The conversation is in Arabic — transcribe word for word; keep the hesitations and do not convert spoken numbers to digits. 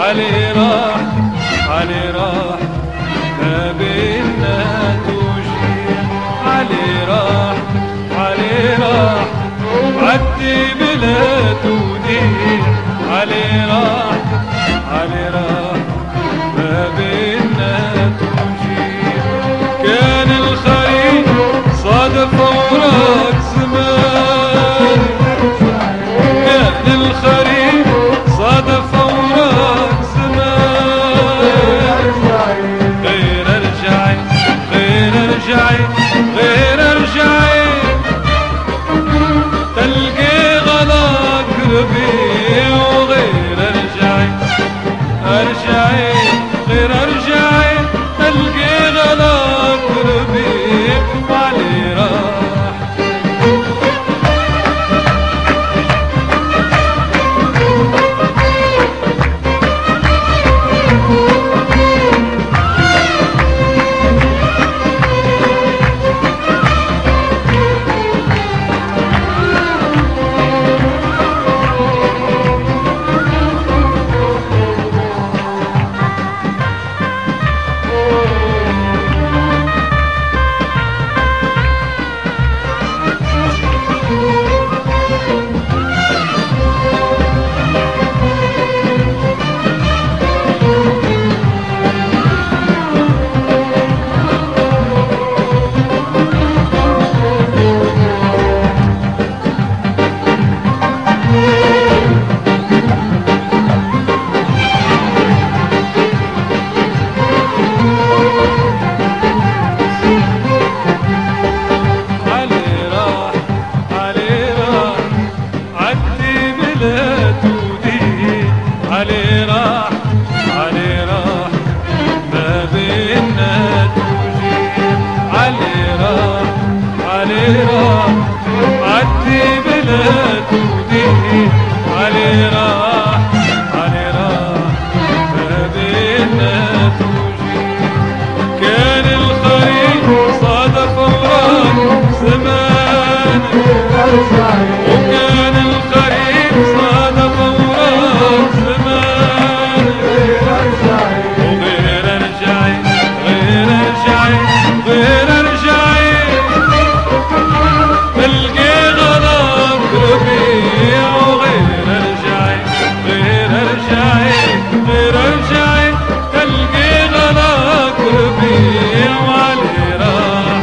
علي راح علي راح ما بينا توجيه. علي راح علي راح عدي بلا توديع. علي راح علي راح ما بينا توجيه. كان الخريف صادف اوراق زمان. كان الخريف صادف اوراق زمان. غير ارجعي غير ارجعي غير ارجعي تلقي غلاك ربيع. وغير ارجعي ارجعي غير ارجعي تلقي غلاك ربيع. وعلي راح علي راح علي راح ما بينا توجيه. علي راح علي راح عدي بلا توديع. علي راح علي راح ما بينا توجيه. كان الخريف صادف اوراق زمان. وكان الخريف صادف اوراق زمان. وغير ارجعي غير ارجعي غير ارجعي تلقي غلاك ربيع. وغير ارجعي غير ارجعي غير ارجعي تلقي غلاك ربيع. وعلي راح